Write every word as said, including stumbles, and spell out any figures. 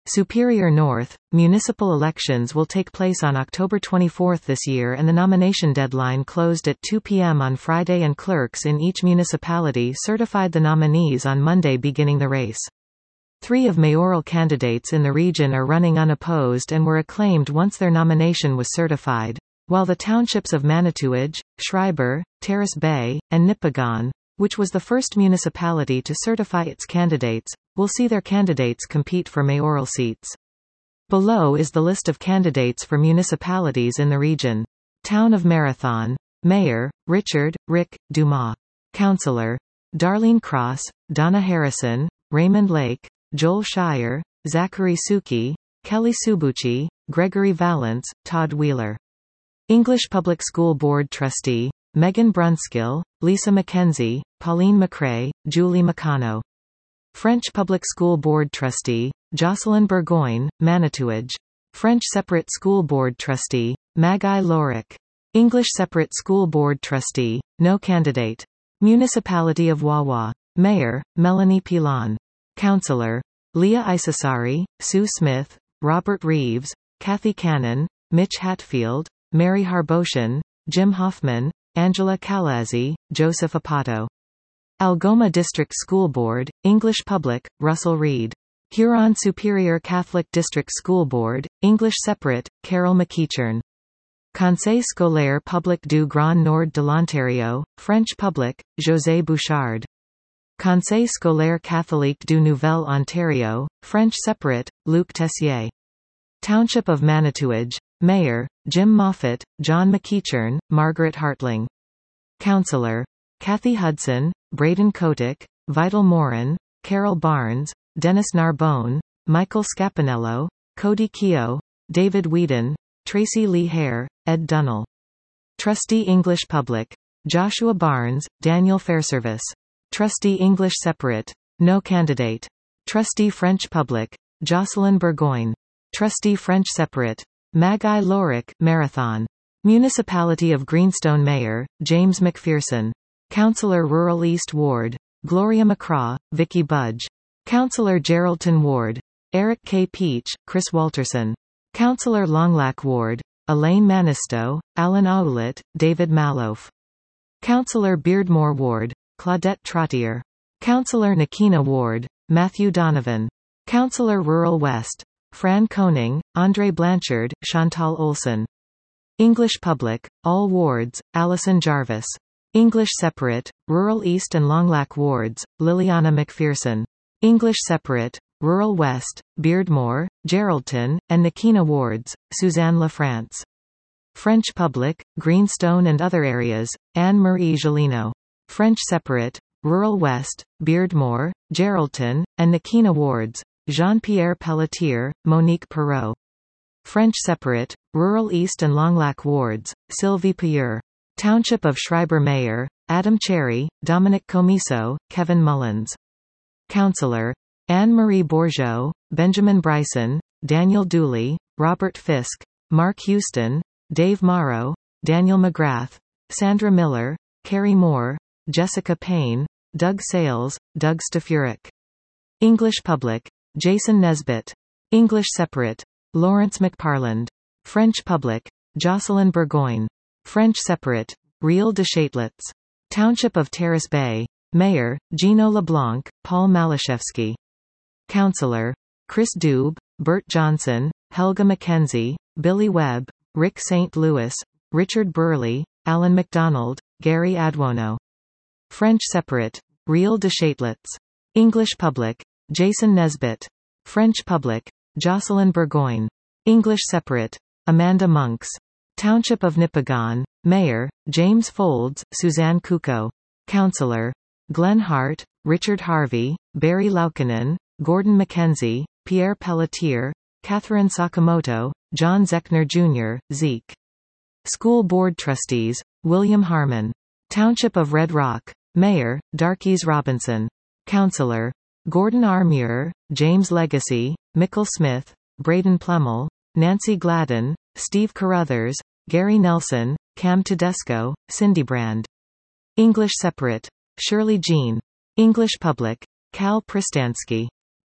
Superior North. Municipal elections will take place on October twenty-fourth this year, and the nomination deadline closed at two p m on Friday, and clerks in each municipality certified the nominees on Monday, beginning the race. Three of mayoral candidates in the region are running unopposed and were acclaimed once their nomination was certified, while the townships of Manitouwadge, Schreiber, Terrace Bay, and Nipigon, which was the first municipality to certify its candidates, will see their candidates compete for mayoral seats. Below is the list of candidates for municipalities in the region. Town of Marathon. Mayor, Richard, Rick, Dumas. Councillor, Darlene Cross, Donna Harrison, Raymond Lake, Joel Shire, Zachary Suki, Kelly Subuchi, Gregory Valance, Todd Wheeler. English Public School Board Trustee, Megan Brunskill, Lisa McKenzie, Pauline McRae, Julie McCano. French Public School Board Trustee, Jocelyn Burgoyne, Manitouwadge. French Separate School Board Trustee, Magai Lorick. English Separate School Board Trustee, no candidate. Municipality of Wawa. Mayor, Melanie Pilon. Councillor, Leah Isasari, Sue Smith, Robert Reeves, Kathy Cannon, Mitch Hatfield, Mary Harboshan, Jim Hoffman, Angela Calazzi, Joseph Apato. Algoma District School Board, English Public, Russell Reed. Huron Superior Catholic District School Board, English Separate, Carol McEachern. Conseil Scolaire Public du Grand Nord de l'Ontario, French Public, José Bouchard. Conseil Scolaire Catholique du Nouvel Ontario, French Separate, Luc Tessier. Township of Manitouwadge. Mayor, Jim Moffat, John McEachern, Margaret Hartling. Councillor, Kathy Hudson, Braden Kotick, Vital Morin, Carol Barnes, Dennis Narbonne, Michael Scapinello, Cody Keogh, David Whedon, Tracy Lee Hare, Ed Dunnell. Trustee English Public, Joshua Barnes, Daniel Fairservice. Trustee English Separate, no candidate. Trustee French Public, Jocelyn Burgoyne. Trustee French Separate, Magai Lorick, Marathon. Municipality of Greenstone Mayor, James McPherson. Councillor Rural East Ward, Gloria McCraw, Vicky Budge. Councillor Geraldton Ward, Eric K. Peach, Chris Walterson. Councillor Longlac Ward, Elaine Manisto, Alan Owlett, David Malouf. Councillor Beardmore Ward, Claudette Trottier. Councillor Nakina Ward, Matthew Donovan. Councillor Rural West, Fran Koning, Andre Blanchard, Chantal Olson. English Public, all wards, Alison Jarvis. English Separate, Rural East and Longlac wards, Liliana McPherson. English Separate, Rural West, Beardmore, Geraldton, and Nakina wards, Suzanne LaFrance. French Public, Greenstone and other areas, Anne-Marie Gelino. French Separate, Rural West, Beardmore, Geraldton, and Nakina wards, Jean-Pierre Pelletier, Monique Perot. French Separate, Rural East and Longlac wards, Sylvie Payeur. Township of Schreiber Mayor, Adam Cherry, Dominic Comiso, Kevin Mullins. Councillor, Anne-Marie Bourgeot, Benjamin Bryson, Daniel Dooley, Robert Fisk, Mark Houston, Dave Morrow, Daniel McGrath, Sandra Miller, Carrie Moore, Jessica Payne, Doug Sales, Doug Stafuric. English Public, Jason Nesbitt. English Separate, Lawrence McParland. French Public, Jocelyn Burgoyne. French Separate, Real de Chatelets. Township of Terrace Bay. Mayor, Gino LeBlanc, Paul Malashevsky. Councillor, Chris Dube, Bert Johnson, Helga McKenzie, Billy Webb, Rick Saint Louis, Richard Burley, Alan McDonald, Gary Adwono. French Separate, Real de Chatelets. English Public, Jason Nesbitt. French Public, Jocelyn Burgoyne. English Separate, Amanda Monks. Township of Nipigon. Mayor, James Folds, Suzanne Kuko. Councillor, Glenn Hart, Richard Harvey, Barry Laukinen, Gordon McKenzie, Pierre Pelletier, Catherine Sakamoto, John Zechner Junior, Zeke. School Board Trustees, William Harmon. Township of Red Rock. Mayor, Darkys Robinson. Councillor, Gordon R. Muir, James Legacy, Michael Smith, Braden Plemmel, Nancy Gladden, Steve Carruthers, Gary Nelson, Cam Tedesco, Cindy Brand. English Separate, Shirley Jean. English Public, Cal Pristansky.